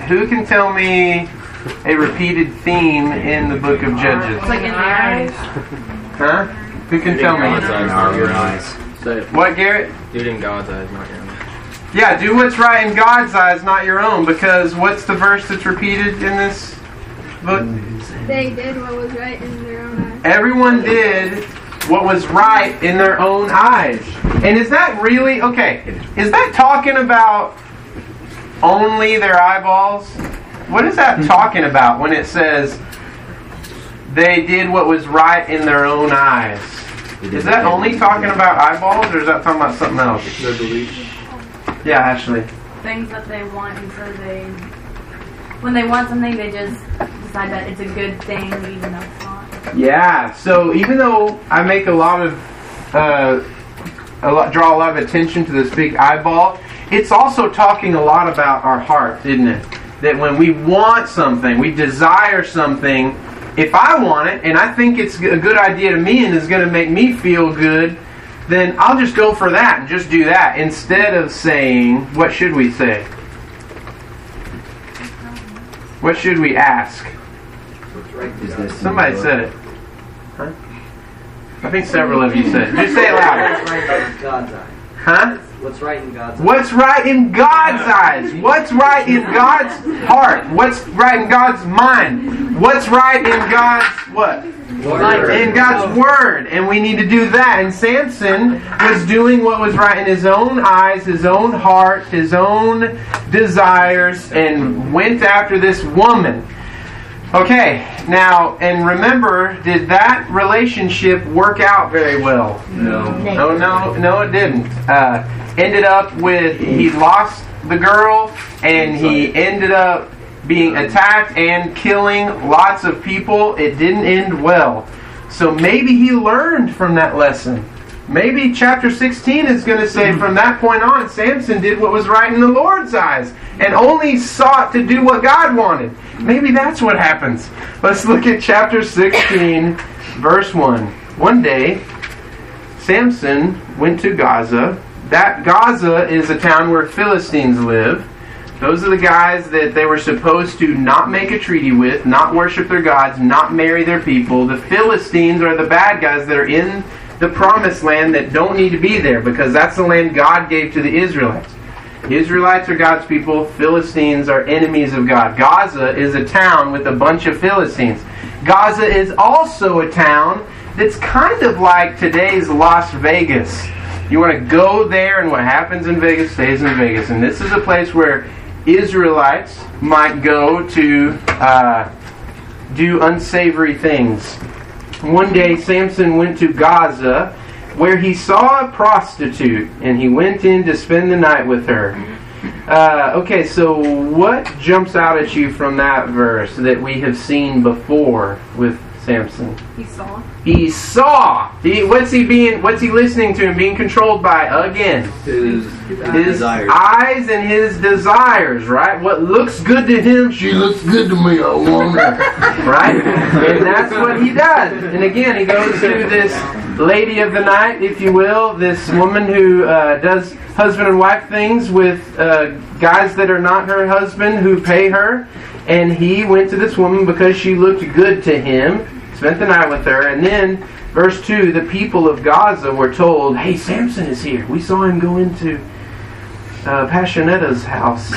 Who can tell me a repeated theme in the book of Judges? It's like in the eyes. Huh? Who can tell me? Your eyes. What, Garrett? Do it in God's eyes, not your own. Yeah, do what's right in God's eyes, not your own. Because what's the verse that's repeated in this book? They did what was right in their own eyes. Everyone did what was right in their own eyes. And is that really, okay, is that talking about only their eyeballs? What is that talking about when it says they did what was right in their own eyes? Is that only talking about eyeballs, or is that talking about something else? Their belief. Yeah, Ashley. Things that they want, and so when they want something, they just decide that it's a good thing, even though it's not. Yeah, so even though I make draw a lot of attention to this big eyeball, it's also talking a lot about our heart, isn't it? That when we want something, we desire something, if I want it, and I think it's a good idea to me and is going to make me feel good, then I'll just go for that and just do that. Instead of saying, what should we say? What should we ask? Somebody said it. Huh? I think several of you said it. Just say it louder. Huh? What's right in God's eyes? What's right in God's eyes? What's right in God's heart? What's right in God's mind? What's right in God's what? Word. In God's Word. And we need to do that. And Samson was doing what was right in his own eyes, his own heart, his own desires, and went after this woman. Okay, now, and remember, did that relationship work out very well? No, it didn't. Ended up with, he lost the girl, and he ended up being attacked and killing lots of people. It didn't end well. So maybe he learned from that lesson. Maybe chapter 16 is going to say from that point on, Samson did what was right in the Lord's eyes and only sought to do what God wanted. Maybe that's what happens. Let's look at chapter 16, verse 1. One day, Samson went to Gaza. That Gaza is a town where Philistines live. Those are the guys that they were supposed to not make a treaty with, not worship their gods, not marry their people. The Philistines are the bad guys that are in the promised land that don't need to be there, because that's the land God gave to the Israelites. Israelites are God's people. Philistines are enemies of God. Gaza is a town with a bunch of Philistines. Gaza is also a town that's kind of like today's Las Vegas. You want to go there, and what happens in Vegas stays in Vegas. And this is a place where Israelites might go to do unsavory things. One day, Samson went to Gaza, where he saw a prostitute, and he went in to spend the night with her. Okay, so what jumps out at you from that verse that we have seen before with Samson? He saw. What's he listening to and being controlled by again? His eyes and his desires, right? What looks good to him, she looks good to me, I want her. Right? And that's what he does. And again, he goes to this lady of the night, if you will, this woman who does husband and wife things with guys that are not her husband who pay her. And he went to this woman because she looked good to him, spent the night with her, and then, verse 2, the people of Gaza were told, hey, Samson is here. We saw him go into Passionetta's house.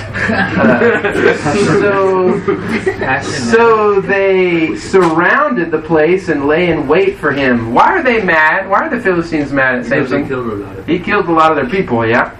So they surrounded the place and lay in wait for him. Why are they mad? Why are the Philistines mad at Samson? He killed a lot of their people, yeah.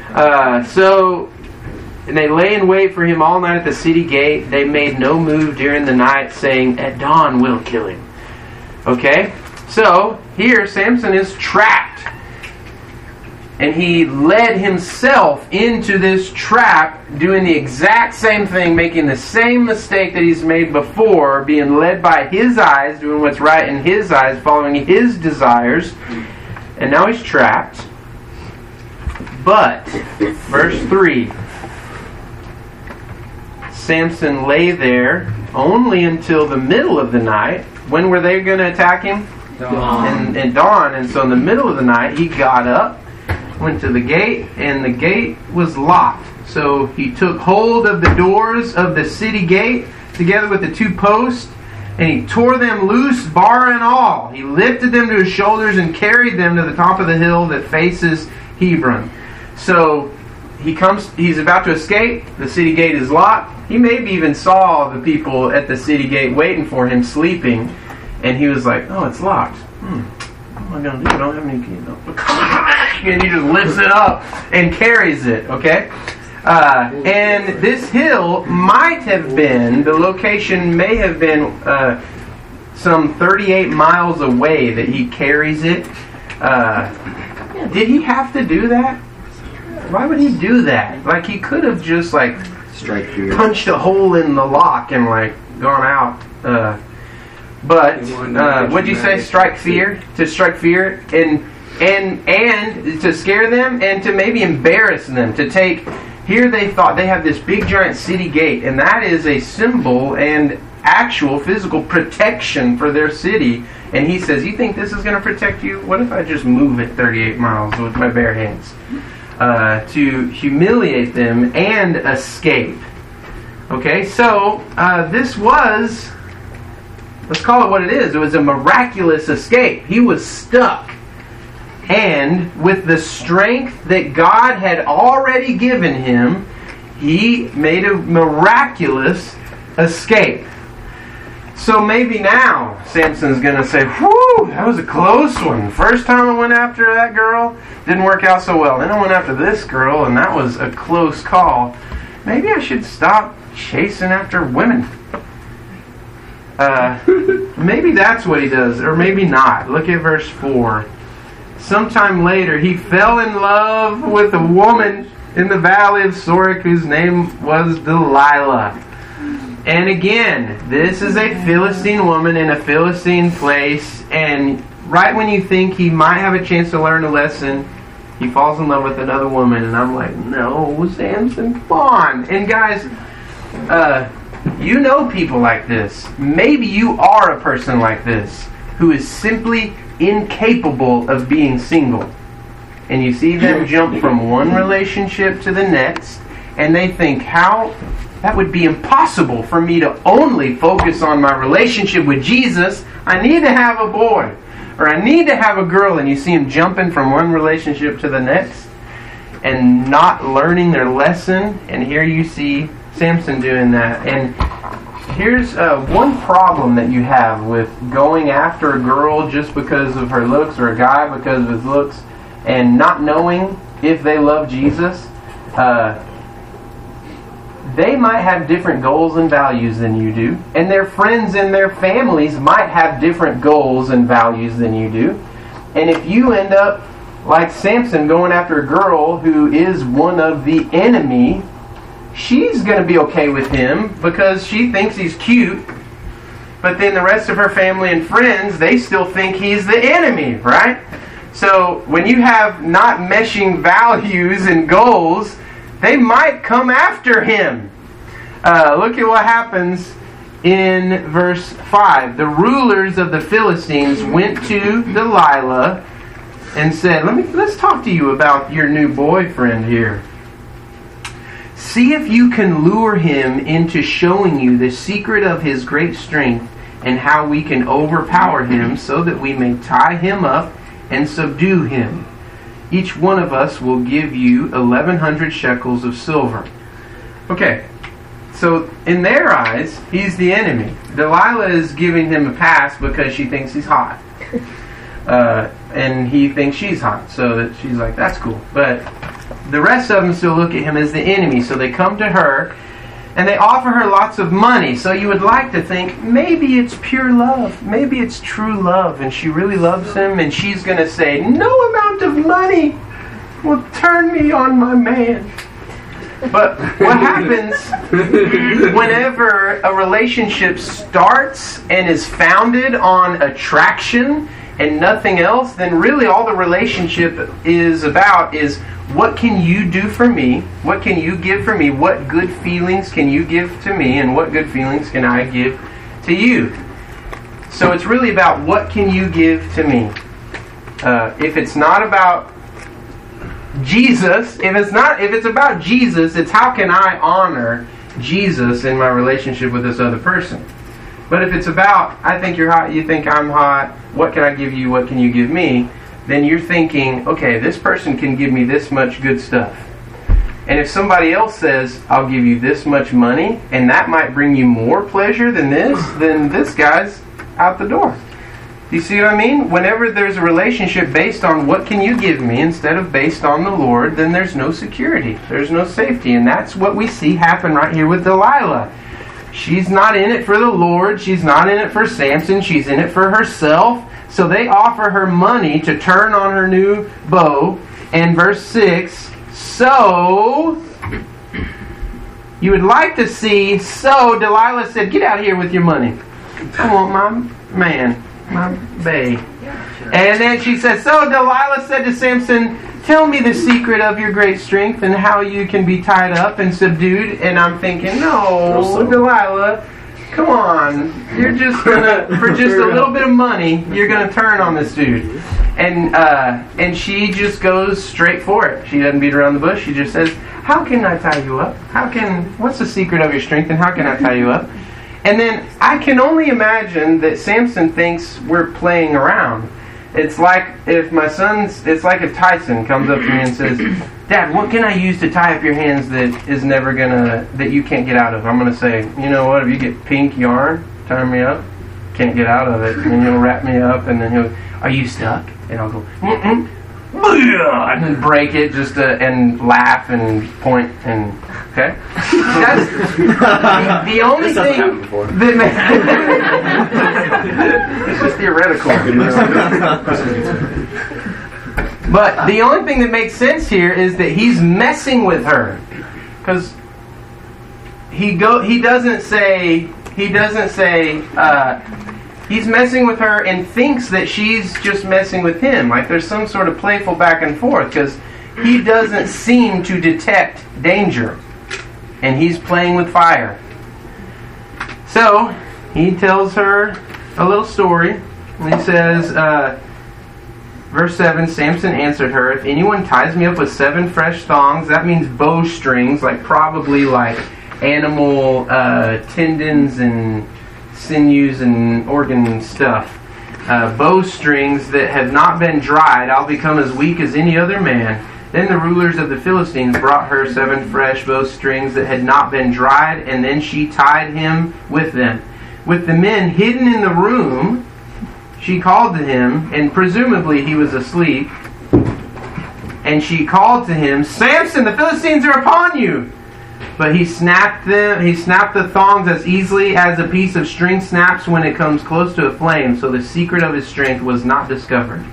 And they lay in wait for him all night at the city gate. They made no move during the night, saying, at dawn we'll kill him. Okay? So, here Samson is trapped. And he led himself into this trap, doing the exact same thing, making the same mistake that he's made before, being led by his eyes, doing what's right in his eyes, following his desires. And now he's trapped. But, verse 3, Samson lay there only until the middle of the night. When were they going to attack him? Dawn. And dawn. And so in the middle of the night, he got up, went to the gate, and the gate was locked. So he took hold of the doors of the city gate together with the 2 posts, and he tore them loose, bar and all. He lifted them to his shoulders and carried them to the top of the hill that faces Hebron. So he's about to escape. The city gate is locked. He maybe even saw the people at the city gate waiting for him sleeping, and he was like, oh, it's locked. What am I going to do? I don't have any keys. And he just lifts it up and carries it, okay? And this hill might have been, the location may have been some 38 miles away that he carries it. Did he have to do that? Why would he do that? Like, he could have just, like, Strike fear. punched a hole in the lock and, like, gone out. But what'd you say? Strike fear? To strike fear and to scare them and to maybe embarrass them. To take, here they thought they have this big giant city gate, and that is a symbol and actual physical protection for their city. And he says, you think this is going to protect you? What if I just move it 38 miles with my bare hands? To humiliate them and escape. Okay, so this was, let's call it what it is. It was a miraculous escape. He was stuck. And with the strength that God had already given him, he made a miraculous escape. So maybe now Samson's going to say, whew, that was a close one. First time I went after that girl, didn't work out so well. Then I went after this girl, and that was a close call. Maybe I should stop chasing after women. Maybe that's what he does, or maybe not. Look at verse 4. Sometime later, he fell in love with a woman in the valley of Sorek whose name was Delilah. And again, this is a Philistine woman in a Philistine place, and right when you think he might have a chance to learn a lesson, he falls in love with another woman, and I'm like, no, Samson, come on. And guys, you know people like this. Maybe you are a person like this who is simply incapable of being single. And you see them jump from one relationship to the next, and they think, how that would be impossible for me to only focus on my relationship with Jesus. I need to have a boy, or I need to have a girl. And you see them jumping from one relationship to the next and not learning their lesson. And here you see Samson doing that. And here's one problem that you have with going after a girl just because of her looks, or a guy because of his looks, and not knowing if they love Jesus. They might have different goals and values than you do, and their friends and their families might have different goals and values than you do. And if you end up like Samson going after a girl who is one of the enemy, she's going to be okay with him because she thinks he's cute, but then the rest of her family and friends, they still think he's the enemy, right? So when you have not meshing values and goals, they might come after him. Look at what happens in verse 5. The rulers of the Philistines went to Delilah and said, let's talk to you about your new boyfriend here. See if you can lure him into showing you the secret of his great strength and how we can overpower him so that we may tie him up and subdue him. Each one of us will give you 1,100 shekels of silver. Okay, so in their eyes, he's the enemy. Delilah is giving him a pass because she thinks he's hot. And he thinks she's hot, so that she's like, that's cool. But the rest of them still look at him as the enemy, so they come to her and they offer her lots of money. So you would like to think, maybe it's pure love. Maybe it's true love, and she really loves him, and she's going to say, no amount of money will turn me on my man. But what happens whenever a relationship starts and is founded on attraction and nothing else, then really all the relationship is about is, what can you do for me? What can you give for me? What good feelings can you give to me? And what good feelings can I give to you? So it's really about, what can you give to me? If it's not about Jesus, if it's about Jesus, it's how can I honor Jesus in my relationship with this other person. But if it's about, I think you're hot, you think I'm hot, what can I give you, what can you give me? Then you're thinking, okay, this person can give me this much good stuff. And if somebody else says, I'll give you this much money, and that might bring you more pleasure than this, then this guy's out the door. You see what I mean? Whenever there's a relationship based on what can you give me instead of based on the Lord, then there's no security. There's no safety. And that's what we see happen right here with Delilah. She's not in it for the Lord. She's not in it for Samson. She's in it for herself. So they offer her money to turn on her new beau. And verse 6, so you would like to see, so Delilah said, get out of here with your money. I want my man. My bae. And then she says, so Delilah said to Samson, tell me the secret of your great strength and how you can be tied up and subdued. And I'm thinking, no, Delilah, come on. You're just gonna, for just a little bit of money, you're gonna turn on this dude. And she just goes straight for it. She doesn't beat around the bush. She just says, how can I tie you up? What's the secret of your strength and how can I tie you up? And then I can only imagine that Samson thinks we're playing around. It's like if Tyson comes up to me and says, Dad, what can I use to tie up your hands that you can't get out of? I'm going to say, you know what, if you get pink yarn, tie me up, can't get out of it. And he'll wrap me up and then he'll, are you stuck? And I'll go, mm-mm. And then break it and laugh and point and okay. That's the only thing that it's just theoretical. But the only thing that makes sense here is that he's messing with her, because he doesn't say. He's messing with her and thinks that she's just messing with him. Like there's some sort of playful back and forth because he doesn't seem to detect danger. And he's playing with fire. So he tells her a little story. And he says, verse 7, Samson answered her, if anyone ties me up with 7 fresh thongs, that means bowstrings, probably animal tendons and sinews and organ stuff. Bowstrings that have not been dried, I'll become as weak as any other man. Then the rulers of the Philistines brought her 7 fresh bowstrings that had not been dried, and then she tied him with them. With the men hidden in the room, she called to him, and presumably he was asleep, and she called to him, Samson, the Philistines are upon you! But he snapped the thongs as easily as a piece of string snaps when it comes close to a flame, so the secret of his strength was not discovered.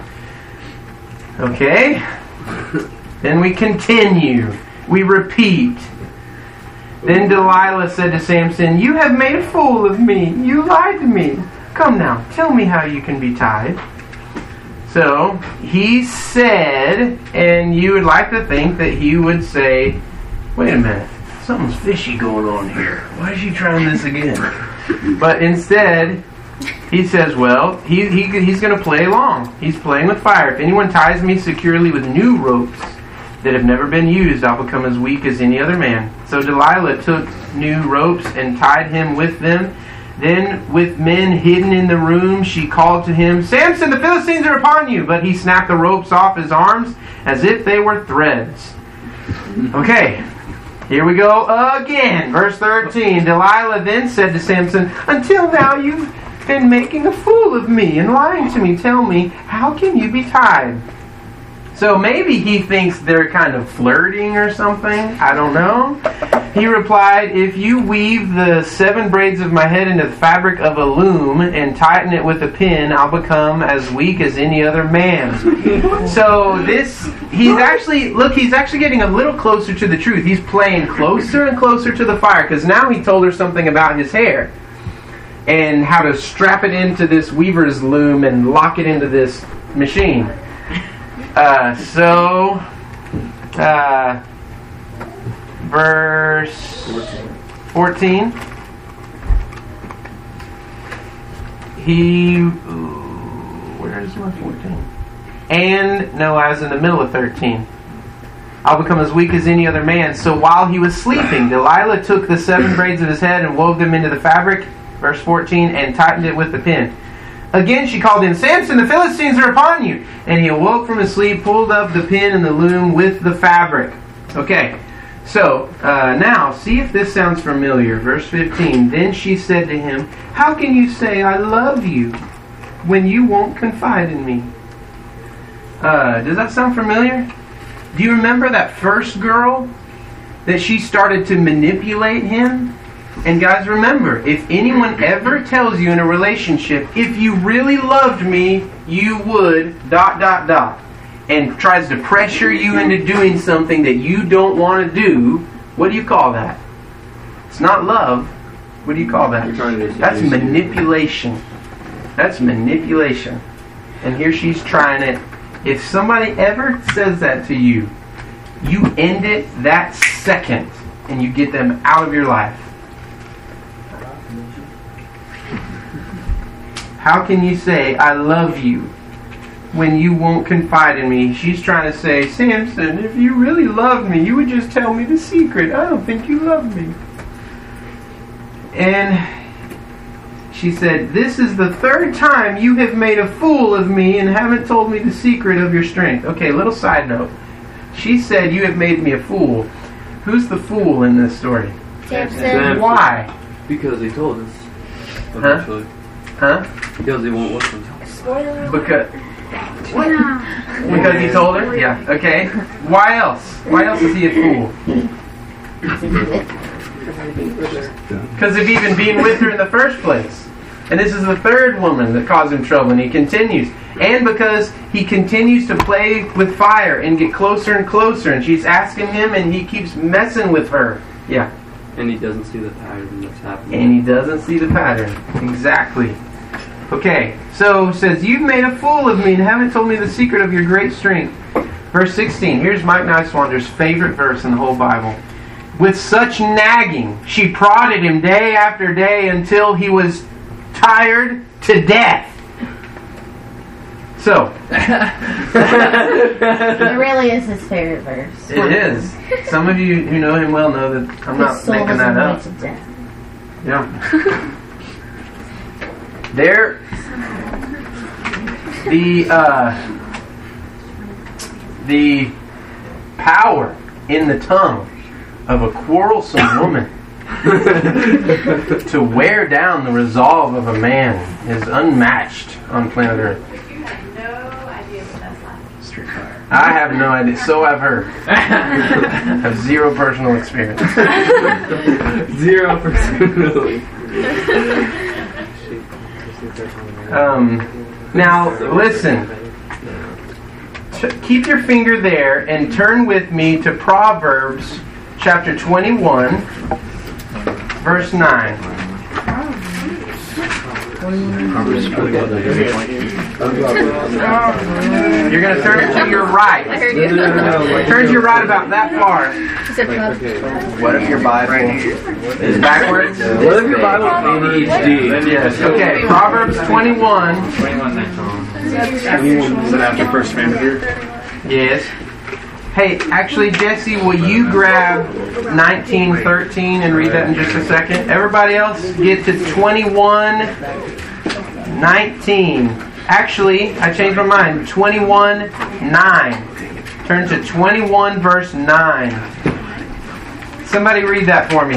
Okay? Then we continue. We repeat. Then Delilah said to Samson, you have made a fool of me. You lied to me. Come now, tell me how you can be tied. So, he said, and you would like to think that he would say, wait a minute, something's fishy going on here. Why is she trying this again? But instead, he says, well, he's going to play along. He's playing with fire. If anyone ties me securely with new ropes that have never been used, I'll become as weak as any other man. So Delilah took new ropes and tied him with them. Then, with men hidden in the room, she called to him, Samson, the Philistines are upon you! But he snapped the ropes off his arms as if they were threads. Okay. Here we go again. Verse 13. Delilah then said to Samson, until now you've been making a fool of me and lying to me. Tell me, how can you be tied? So maybe he thinks they're kind of flirting or something. I don't know. He replied, if you weave the 7 braids of my head into the fabric of a loom and tighten it with a pin, I'll become as weak as any other man. So he's actually getting a little closer to the truth. He's playing closer and closer to the fire because now he told her something about his hair and how to strap it into this weaver's loom and lock it into this machine. Verse 14. Where is my 14? And, no, I was in the middle of 13. I'll become as weak as any other man. So while he was sleeping, Delilah took the 7 braids of his head and wove them into the fabric, verse 14, and tightened it with the pin. Again she called him, Samson, the Philistines are upon you. And he awoke from his sleep, pulled up the pin and the loom with the fabric. Okay, so now see if this sounds familiar. Verse 15, then she said to him, how can you say I love you when you won't confide in me? Does that sound familiar? Do you remember that first girl that she started to manipulate him? And guys, remember, if anyone ever tells you in a relationship, if you really loved me, you would, ... and tries to pressure you into doing something that you don't want to do, what do you call that? It's not love. What do you call that? That's manipulation. That's manipulation. And here she's trying it. If somebody ever says that to you, you end it that second and you get them out of your life. How can you say, I love you, when you won't confide in me? She's trying to say, Samson, if you really loved me, you would just tell me the secret. I don't think you love me. And she said, this is the 3rd time you have made a fool of me and haven't told me the secret of your strength. Okay, little side note. She said, you have made me a fool. Who's the fool in this story? Samson. Why? Because he told us. Huh? Huh? Because he won't listen. Because he told her? Yeah. Okay. Why else? Why else is he a fool? Because of even being with her in the first place. And this is the 3rd woman that caused him trouble, and he continues. And because he continues to play with fire and get closer and closer, and she's asking him, and he keeps messing with her. Yeah. And he doesn't see the pattern that's happening. And he doesn't see the pattern. Exactly. Okay, so it says, you've made a fool of me and haven't told me the secret of your great strength. Verse 16, here's Mike Niswander's favorite verse in the whole Bible. With such nagging, she prodded him day after day until he was tired to death. So. It really is his favorite verse. It is. Some of you who know him well know that I'm not making that up. Yeah. There, the power in the tongue of a quarrelsome woman to wear down the resolve of a man is unmatched on planet Earth. You have no idea what that's like. Street Fighter. I have no idea. So I've heard. I have zero personal experience. 0%. Now, listen. Keep your finger there and turn with me to Proverbs chapter 21, verse 9. You're going to turn to your right. Turn to your right about that far. What if your Bible is backwards? What if your Bible is ADHD? Yes. Okay. Proverbs 21. 21 is after first family. Yes. Hey, actually, Jesse, will you grab 19:13 and read that in just a second? Everybody else, get to 21:19. Actually, I changed my mind. 21:9. Turn to 21 verse 9. Somebody read that for me.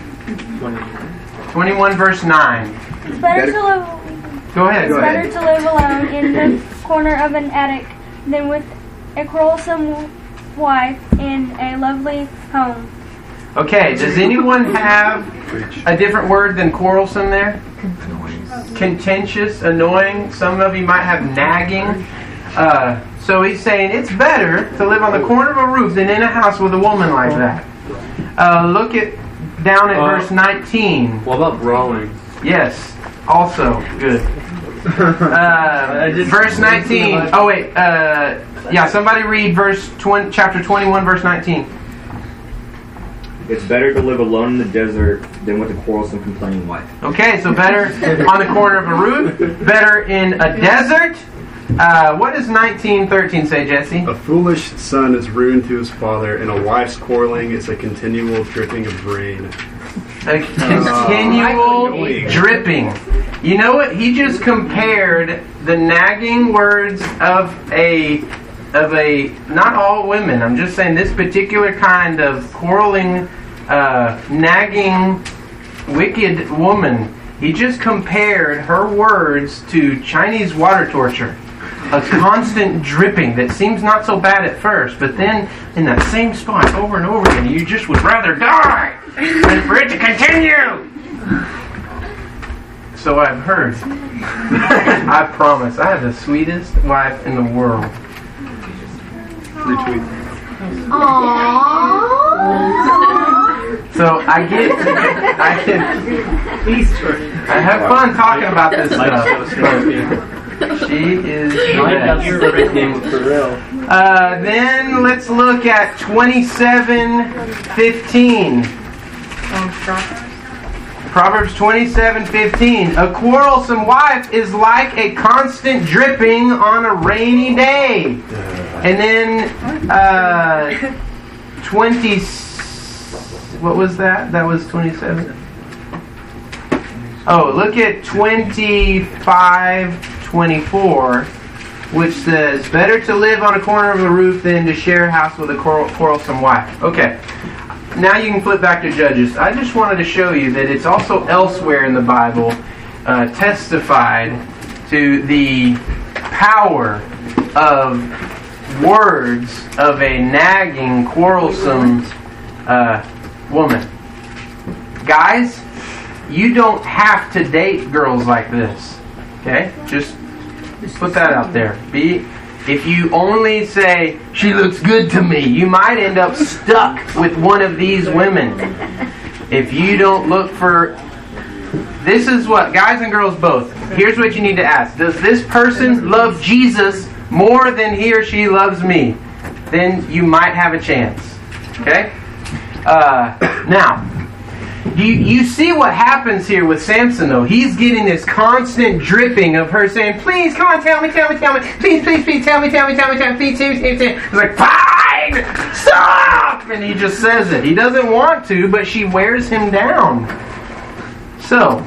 21 verse 9. It's better to live. Go ahead. It's better to live alone in the corner of an attic than with a quarrelsome wife in a lovely home. Okay, does anyone have a different word than quarrelsome there? Contentious, annoying. Some of you might have nagging. So he's saying it's better to live on the corner of a roof than in a house with a woman like that. Look down at verse 19. What about brawling? Yes, also good. Verse 19. Oh wait, somebody read chapter 21, verse 19. It's better to live alone in the desert than with a quarrelsome, complaining wife. Okay, so better on the corner of a roof, better in a desert, What does 19:13 say, Jesse? A foolish son is ruin to his father, and a wife's quarreling is a continual dripping of rain. A continual dripping. You know what? He just compared the nagging words of a not all women. I'm just saying this particular kind of quarreling, nagging, wicked woman. He just compared her words to Chinese water torture. A constant dripping that seems not so bad at first, but then in that same spot over and over again, you just would rather die than for it to continue. So I've heard. I promise. I have the sweetest wife in the world. Retweet. So I have fun talking about this stuff. She is for real. Then let's look at 27:15. Proverbs 27:15. A quarrelsome wife is like a constant dripping on a rainy day. And then 20. What was that? That was 27. Oh, look at 25:24, which says, "Better to live on a corner of a roof than to share a house with a quarrelsome wife." Okay. Now you can flip back to Judges. I just wanted to show you that it's also elsewhere in the Bible testified to the power of words of a nagging, quarrelsome woman. Guys, you don't have to date girls like this. Okay? Just put that out there. If you only say, "She looks good to me," you might end up stuck with one of these women. If you don't look for... This is what, guys and girls both, here's what you need to ask. Does this person love Jesus more than he or she loves me? Then you might have a chance. Okay? Now, you see what happens here with Samson, though. He's getting this constant dripping of her saying, "Please, come on, tell me. Please, tell me, please. He's like, "Fine! Stop!" And he just says it. He doesn't want to, but she wears him down. So,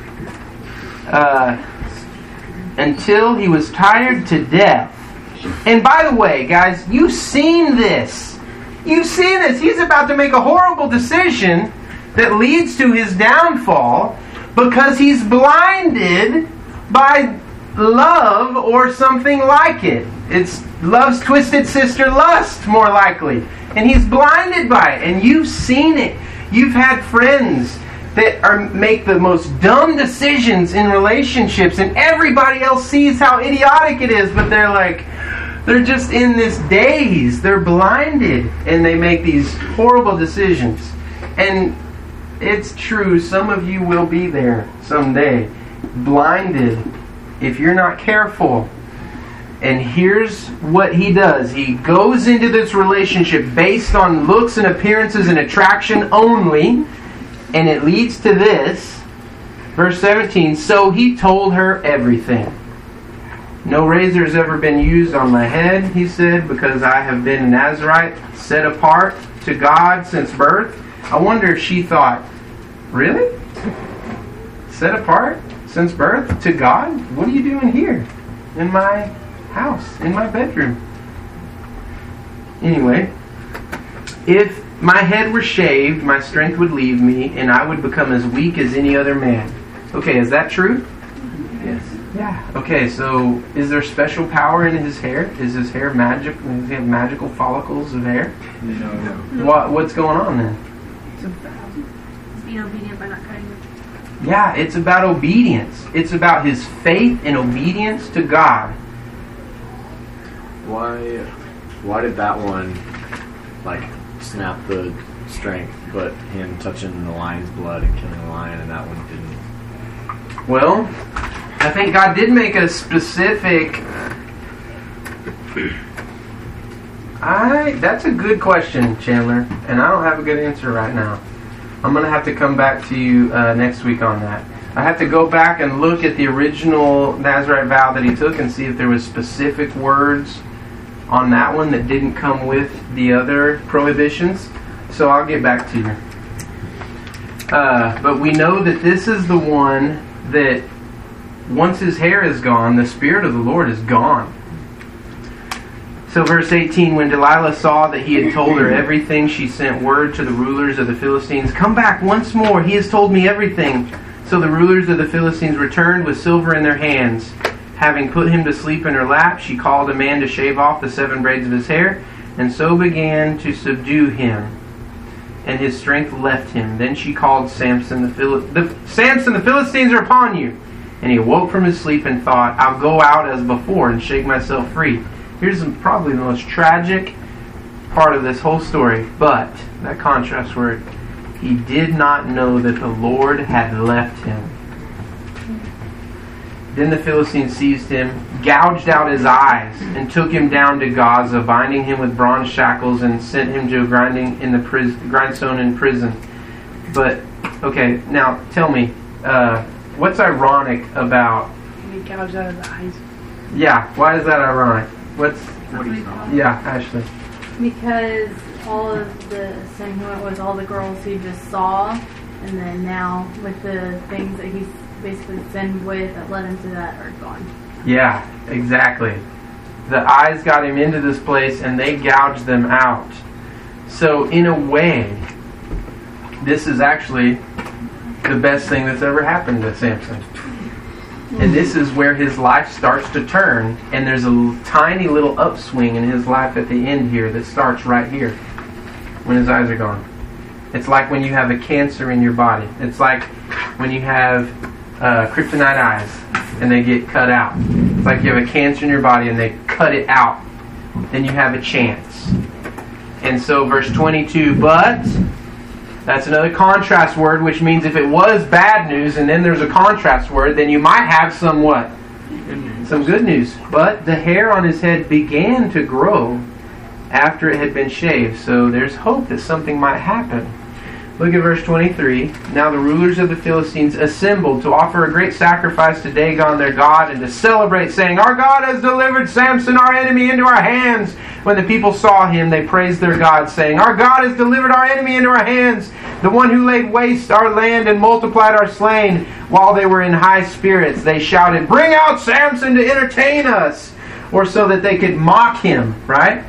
until he was tired to death. And by the way, guys, you've seen this. He's about to make a horrible decision that leads to his downfall because he's blinded by love or something like it. It's love's twisted sister lust, more likely. And he's blinded by it. And you've seen it. You've had friends that make the most dumb decisions in relationships, and everybody else sees how idiotic it is, but they're just in this daze. They're blinded, and they make these horrible decisions. And it's true, some of you will be there someday, blinded, if you're not careful. And here's what he does. He goes into this relationship based on looks and appearances and attraction only, and it leads to this. Verse 17, "So he told her everything. No razor has ever been used on my head," he said, "because I have been a Nazirite, set apart to God since birth." I wonder if she thought, "Really? Set apart since birth to God? What are you doing here in my house, in my bedroom?" Anyway, "If my head were shaved, my strength would leave me, and I would become as weak as any other man." Okay, is that true? Yes. Yeah. Okay, so is there special power in his hair? Is his hair magic? Does he have magical follicles of hair? No. What's going on then? Being obedient by not cutting it. Yeah, it's about obedience. It's about his faith and obedience to God. Why did that one snap the strength, but him touching the lion's blood and killing the lion, and that one didn't? Well, I think God did make a specific... That's a good question, Chandler, and I don't have a good answer right now. I'm going to have to come back to you next week on that. I have to go back and look at the original Nazirite vow that he took and see if there was specific words on that one that didn't come with the other prohibitions. So I'll get back to you. But we know that this is the one that once his hair is gone, the Spirit of the Lord is gone. So verse 18, when Delilah saw that he had told her everything, she sent word to the rulers of the Philistines, "Come back once more, he has told me everything." So the rulers of the Philistines returned with silver in their hands. Having put him to sleep in her lap, she called a man to shave off the 7 braids of his hair, and so began to subdue him. And his strength left him. Then she called Samson, Samson, the Philistines are upon you. And he awoke from his sleep and thought, I'll go out as before and shake myself free. Here's probably the most tragic part of this whole story. But, that contrast word, he did not know that the Lord had left him. Then the Philistines seized him, gouged out his eyes, and took him down to Gaza, binding him with bronze shackles, and sent him to a grindstone in prison. But, okay, now tell me, what's ironic about... He gouged out his eyes. Yeah, why is that ironic? Yeah, Ashley. Because all of the sin he went with all the girls he just saw, and then now with the things that he's basically sinned with that led him to that are gone. Yeah, exactly. The eyes got him into this place and they gouged them out. So in a way, this is actually the best thing that's ever happened to Samson. And this is where his life starts to turn, and there's a tiny little upswing in his life at the end here that starts right here when his eyes are gone. It's like when you have a cancer in your body. It's like when you have kryptonite eyes and they get cut out. It's like you have a cancer in your body and they cut it out. Then you have a chance. And so verse 22, but... that's another contrast word, which means if it was bad news and then there's a contrast word, then you might have some what? Some good news. But the hair on his head began to grow after it had been shaved. So there's hope that something might happen. Look at verse 23. Now the rulers of the Philistines assembled to offer a great sacrifice to Dagon their god and to celebrate, saying, Our God has delivered Samson our enemy into our hands. When the people saw him, they praised their God, saying, Our God has delivered our enemy into our hands, the one who laid waste our land and multiplied our slain. While they were in high spirits, they shouted, Bring out Samson to entertain us, or so that they could mock him, right?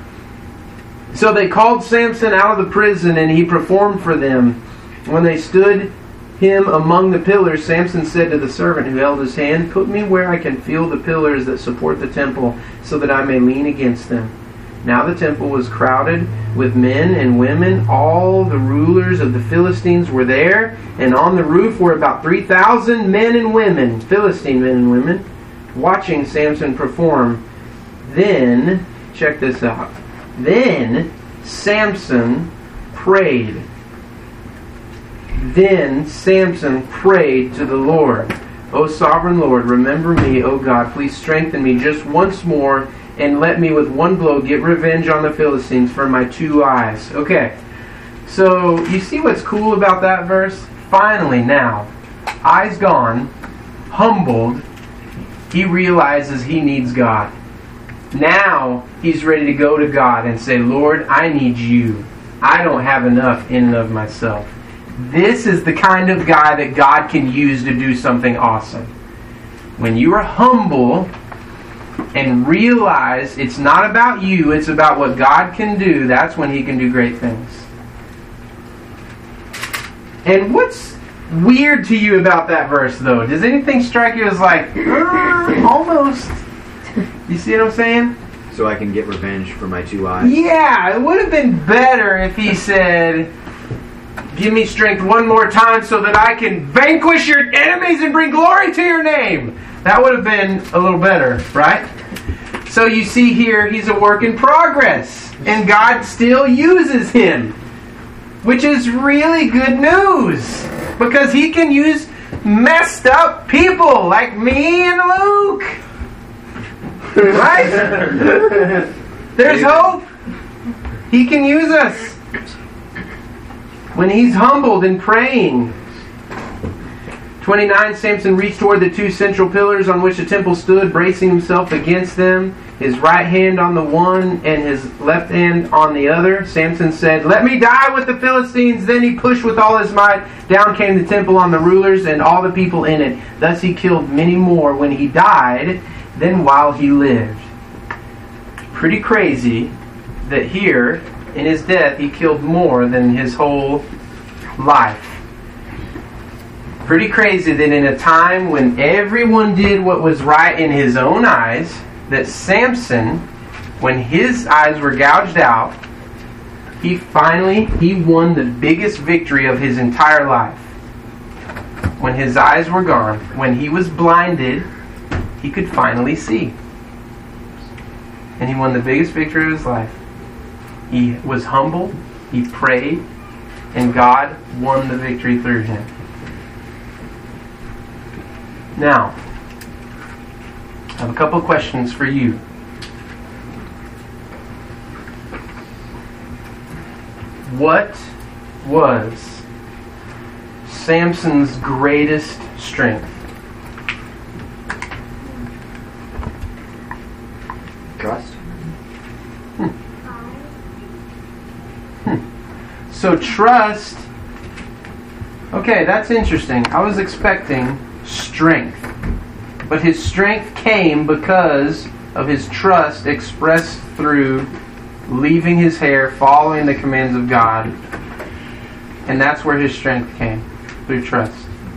So they called Samson out of the prison, and he performed for them. When they stood him among the pillars, Samson said to the servant who held his hand, Put me where I can feel the pillars that support the temple, so that I may lean against them. Now the temple was crowded with men and women. All the rulers of the Philistines were there, and on the roof were about 3,000 men and women, Philistine men and women, watching Samson perform. Then, check this out. Then Samson prayed. Then Samson prayed to the Lord. O sovereign Lord, remember me, O God. Please strengthen me just once more and let me with one blow get revenge on the Philistines for my 2 eyes. Okay, so you see what's cool about that verse? Finally now, eyes gone, humbled, he realizes he needs God. Now he's ready to go to God and say, Lord, I need you. I don't have enough in and of myself. This is the kind of guy that God can use to do something awesome. When you are humble and realize it's not about you, it's about what God can do, that's when he can do great things. And what's weird to you about that verse, though? Does anything strike you as like, almost... You see what I'm saying? So I can get revenge for my 2 eyes? Yeah, it would have been better if he said, Give me strength one more time so that I can vanquish your enemies and bring glory to your name. That would have been a little better, right? So you see here, he's a work in progress. And God still uses him. Which is really good news. Because he can use messed up people like me and Luke. Right? There's hope. He can use us when he's humbled and praying. 29, Samson reached toward the two central pillars on which the temple stood, bracing himself against them, his right hand on the one and his left hand on the other. Samson said, "Let me die with the Philistines." Then he pushed with all his might. Down came the temple on the rulers and all the people in it. Thus he killed many more when he died than while he lived. Pretty crazy that here, in his death, he killed more than his whole life. Pretty crazy that in a time when everyone did what was right in his own eyes, that Samson, when his eyes were gouged out, he won the biggest victory of his entire life. When his eyes were gone, when he was blinded, he could finally see. And he won the biggest victory of his life. He was humble, he prayed, and God won the victory through him. Now, I have a couple of questions for you. What was Samson's greatest strength? Trust. So trust. Okay, that's interesting. I was expecting strength. But his strength came because of his trust expressed through leaving his hair, following the commands of God. And that's where his strength came, through trust.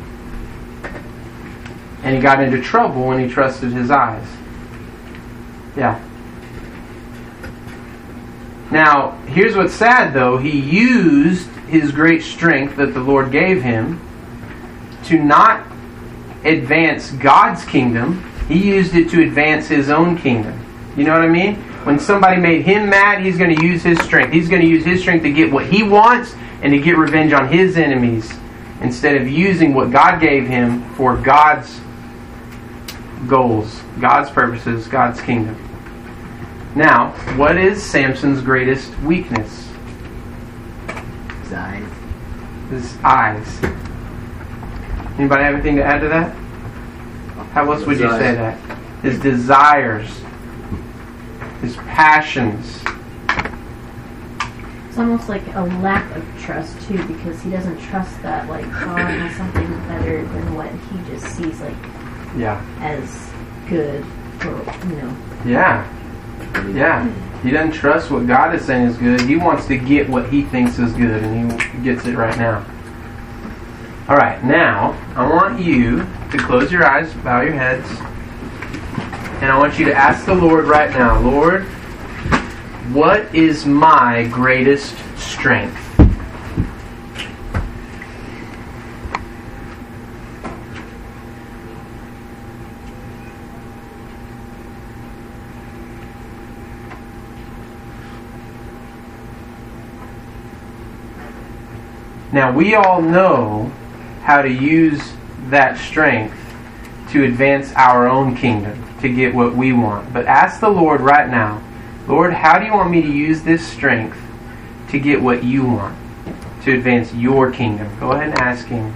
And he got into trouble when he trusted his eyes. Yeah. Now, here's what's sad though. He used his great strength that the Lord gave him to not advance God's kingdom. He used it to advance his own kingdom. You know what I mean? When somebody made him mad, he's going to use his strength. He's going to use his strength to get what he wants and to get revenge on his enemies, instead of using what God gave him for God's goals, God's purposes, God's kingdom. Now, what is Samson's greatest weakness? His eyes. His eyes. Anybody have anything to add to that? How else would you say that? His desires. His passions. It's almost like a lack of trust too, because he doesn't trust that like God has something better than what he just sees like as good for Yeah. He doesn't trust what God is saying is good. He wants to get what he thinks is good, and he gets it right now. Alright, now I want you to close your eyes, bow your heads, and I want you to ask the Lord right now, Lord, what is my greatest strength? Now we all know how to use that strength to advance our own kingdom, to get what we want. But ask the Lord right now, Lord, how do you want me to use this strength to get what you want, to advance your kingdom? Go ahead and ask him.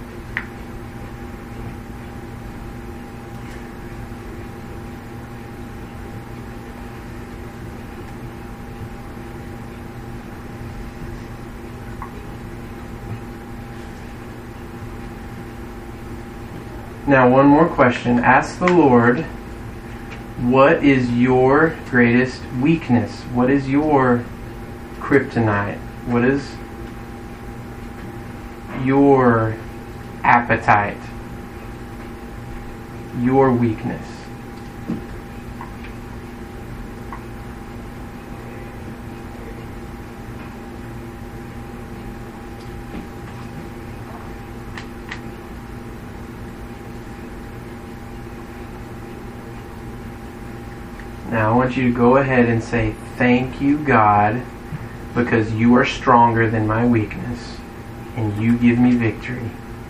Now, one more question. Ask the Lord, what is your greatest weakness? What is your kryptonite? What is your appetite? Your weakness? Now I want you to go ahead and say, thank you, God, because you are stronger than my weakness, and you give me victory.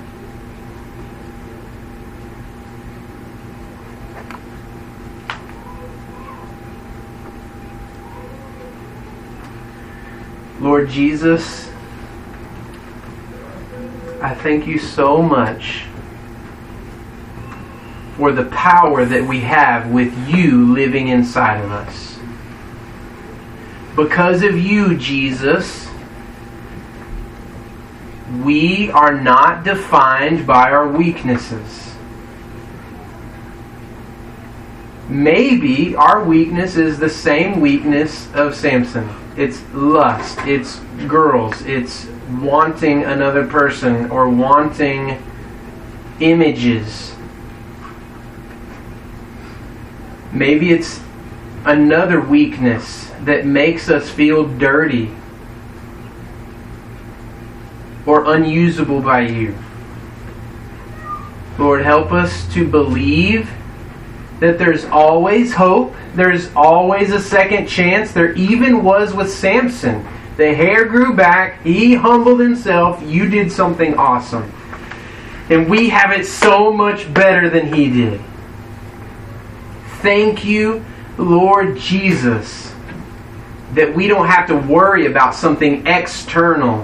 Lord Jesus, I thank you so much for the power that we have with you living inside of us. Because of you, Jesus, we are not defined by our weaknesses. Maybe our weakness is the same weakness of Samson. It's lust, it's girls, it's wanting another person or wanting images. Maybe it's another weakness that makes us feel dirty or unusable by you. Lord, help us to believe that there's always hope, there's always a second chance. There even was with Samson. The hair grew back, he humbled himself, you did something awesome. And we have it so much better than he did. Thank you, Lord Jesus, that we don't have to worry about something external.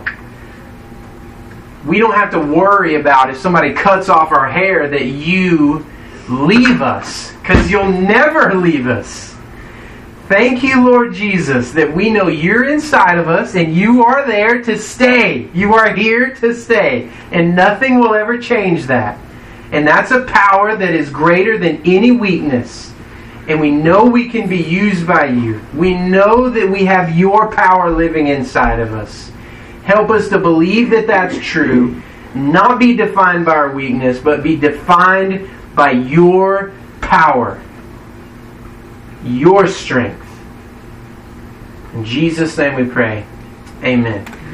We don't have to worry about if somebody cuts off our hair that you leave us, because you'll never leave us. Thank you, Lord Jesus, that we know you're inside of us and you are there to stay. You are here to stay, and nothing will ever change that. And that's a power that is greater than any weakness. And we know we can be used by you. We know that we have your power living inside of us. Help us to believe that that's true, not be defined by our weakness, but be defined by your power, your strength. In Jesus' name we pray. Amen.